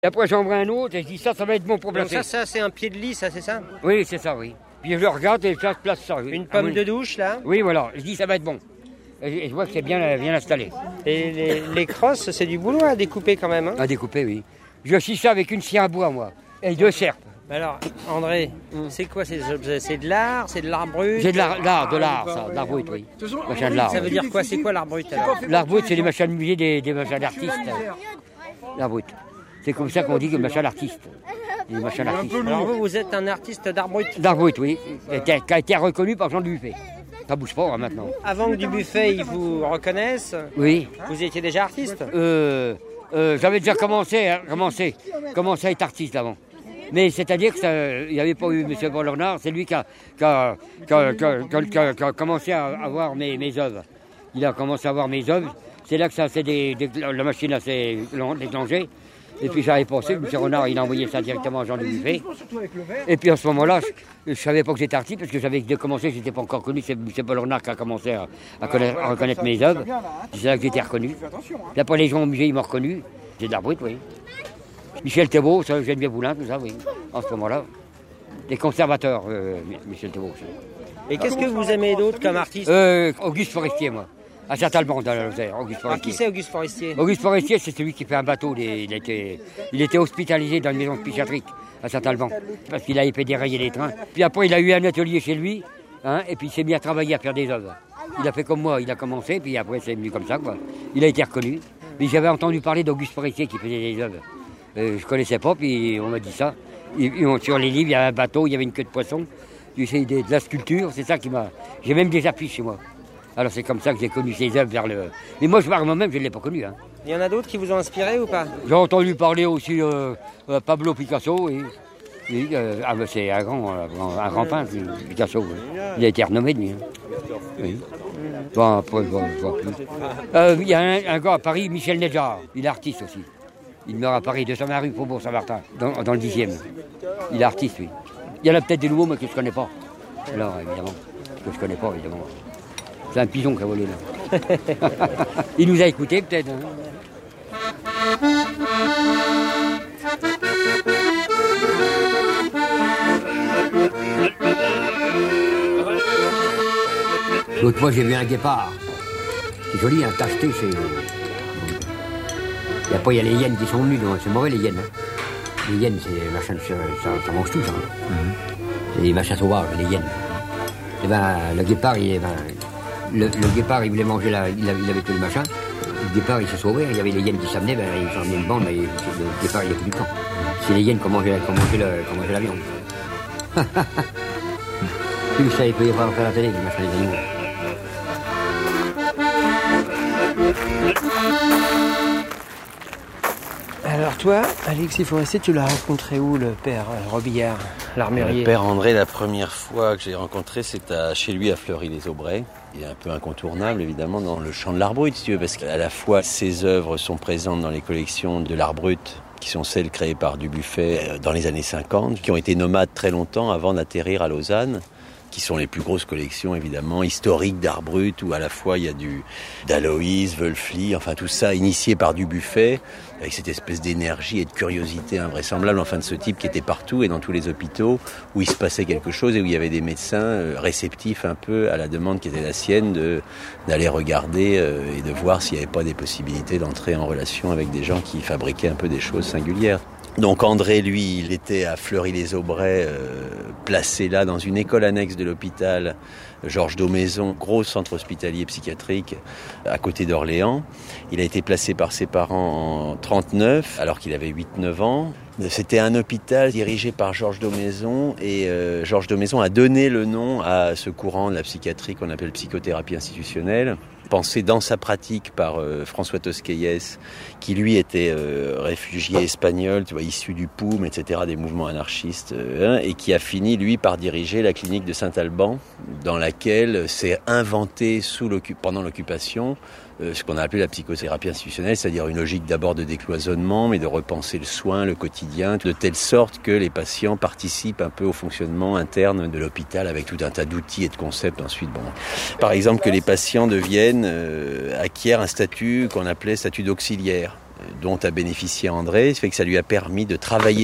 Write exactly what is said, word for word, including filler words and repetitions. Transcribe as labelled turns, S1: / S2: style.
S1: Et après j'en prends un autre et je dis ça, ça va être bon pour placer.
S2: Donc ça, ça c'est un pied de lit, ça c'est ça?
S1: Oui, c'est ça, oui. Puis je le regarde et ça, je place ça.
S2: Une pomme
S1: oui.
S2: de douche là?
S1: Oui, voilà. Je dis ça va être bon. Et je vois que c'est bien, bien installé.
S2: Et les, les crosses, c'est du boulot à découper quand même, hein?
S1: À découper, oui. Je suis ça avec une scie à bois, moi. Et deux serpes.
S2: Alors, André, mm. c'est quoi ces objets? C'est de l'art? C'est de l'art brut?
S1: C'est de l'art, l'art, de l'art, ça. De l'art brut, oui. Machin de l'art.
S2: Ça veut dire quoi? C'est quoi l'art brut alors?
S1: L'art brut, c'est les machins de musée, des, des machins d'artistes. L'art brut. C'est comme ça qu'on dit que le machin d'artiste. Les machins d'artistes.
S2: Alors vous, vous êtes un artiste d'art brut?
S1: D'art brut, oui. Qui a été reconnu par Jean Dubuffet. Ça bouge pas hein, maintenant.
S2: Avant que Dubuffet il vous reconnaisse,
S1: oui.
S2: Vous étiez déjà artiste?
S1: euh, euh, J'avais déjà commencé, hein, commencé, commencé à être artiste avant. Mais c'est-à-dire qu'il n'y avait pas eu M. Paul Renard, c'est lui qui a, qui, a, qui, a, qui, a, qui, a, qui a commencé à avoir mes, mes œuvres. Il a commencé à voir mes œuvres. C'est là que ça s'est des, des, la machine s'est déclenchée. Et puis j'avais pensé, M. Renard, il a envoyé ça directement à Jean Dubuffet. Et puis à ce moment-là, je ne savais pas que j'étais artiste, parce que j'avais commencé, je n'étais pas encore connu. C'est M. Paul Renard qui a commencé à, à, connaître, à reconnaître mes œuvres. C'est là que j'étais reconnu. Puis après les gens au musée, ils m'ont reconnu. C'est de l'art brut, oui. Michel Thébault, Geneviève Boulin, tout ça, oui. En ce moment-là. Les conservateurs, euh, Michel Thébault.
S2: Et qu'est-ce que vous aimez d'autre comme artiste?
S1: euh, Auguste Forestier, moi. À Saint-Alban, dans la Lozère, Auguste Forestier.
S2: Ah, qui c'est Auguste Forestier?
S1: Auguste Forestier, c'est celui qui fait un bateau. Il était, il était hospitalisé dans une maison psychiatrique à Saint-Alban, parce qu'il avait fait dérailler les trains. Puis après, il a eu un atelier chez lui, hein, et puis il s'est mis à travailler, à faire des œuvres. Il a fait comme moi, il a commencé, puis après, c'est venu comme ça, quoi. Il a été reconnu. Mais j'avais entendu parler d'Auguste Forestier qui faisait des œuvres. Euh, je ne connaissais pas, puis on m'a dit ça. Et, et sur les livres, il y avait un bateau, il y avait une queue de poisson. J'ai essayé de, de la sculpture, c'est ça qui m'a... J'ai même des affiches chez moi. Alors c'est comme ça que j'ai connu ces œuvres vers le... Mais moi, je par moi-même, je ne l'ai pas connu. Hein.
S2: Il y en a d'autres qui vous ont inspiré ou pas?
S1: J'ai entendu parler aussi euh, euh, Pablo Picasso. Et, et, euh, ah, ben, c'est un grand, un grand, un grand peintre, Picasso. Oui. Il a été renommé, lui. Hein. Oui. Bon, après, je vois, je vois plus. Euh, il y a un, un gars à Paris, Michel Nedjar. Il est artiste aussi. Il meurt à Paris, deux cent vingt rue Faubourg Saint-Martin, dans, dans le dixième. Il est artiste, oui. Il y en a peut-être des nouveaux, mais que je ne connais pas. Alors, évidemment, que je ne connais pas, évidemment. C'est un pigeon qui a volé, là. Il nous a écoutés, peut-être. Hein. L'autre fois, j'ai vu un guépard. C'est joli, hein, tacheté, c'est... Et après, il y a les hyènes qui sont venues, c'est mauvais, les hyènes. Hein. Les hyènes, c'est machin, ça, ça mange tout, ça. Mm-hmm. C'est des machins sauvages, les hyènes. Et ben, le guépard, il, ben, le, le guépard, il voulait manger, la, il, avait, il avait tout le machin. Le guépard, il se sauvait, il y avait les hyènes qui s'amenaient, ben, ils s'en venaient une bande, mais le guépard, il n'y a plus du temps. C'est les hyènes qui ont mangé, qui ont mangé, le, qui ont mangé la viande. Plus ça, il peut y avoir faire la télé, les machins, les animaux.
S2: Alors toi, Alexis Forestier, tu l'as rencontré où, le père euh, Robillard, l'armurier?
S3: Le père André, la première fois que j'ai rencontré, c'est à, chez lui à Fleury-les-Aubrais. Il est un peu incontournable, évidemment, dans le champ de l'art brut, si tu veux, parce qu'à la fois, ses œuvres sont présentes dans les collections de l'art brut, qui sont celles créées par Dubuffet dans les années cinquante, qui ont été nomades très longtemps avant d'atterrir à Lausanne, qui sont les plus grosses collections, évidemment, historiques d'art brut, où à la fois il y a du d'Aloïs, Wölfli, enfin tout ça initié par Dubuffet, avec cette espèce d'énergie et de curiosité invraisemblable, enfin de ce type qui était partout et dans tous les hôpitaux, où il se passait quelque chose et où il y avait des médecins réceptifs un peu à la demande qui était la sienne de, d'aller regarder et de voir s'il n'y avait pas des possibilités d'entrer en relation avec des gens qui fabriquaient un peu des choses singulières. Donc André, lui, il était à Fleury-les-Aubrais, euh, placé là dans une école annexe de l'hôpital Georges Daumaison, gros centre hospitalier psychiatrique à côté d'Orléans. Il a été placé par ses parents en trente-neuf, alors qu'il avait huit neuf ans. C'était un hôpital dirigé par Georges Daumaison et euh, Georges Daumaison a donné le nom à ce courant de la psychiatrie qu'on appelle psychothérapie institutionnelle, pensé dans sa pratique par euh, François Tosquelles, qui lui était euh, réfugié espagnol, tu vois, issu du P O U M, et cetera, des mouvements anarchistes, euh, hein, et qui a fini, lui, par diriger la clinique de Saint-Alban, dans laquelle s'est inventé sous l'occup- pendant l'occupation euh, ce qu'on a appelé la psychothérapie institutionnelle, c'est-à-dire une logique d'abord de décloisonnement, mais de repenser le soin, le quotidien, de telle sorte que les patients participent un peu au fonctionnement interne de l'hôpital avec tout un tas d'outils et de concepts ensuite. Bon. Par exemple, que les patients deviennent, euh, acquièrent un statut qu'on appelait statut d'auxiliaire. dont a bénéficié André, ça fait que ça lui a permis de travailler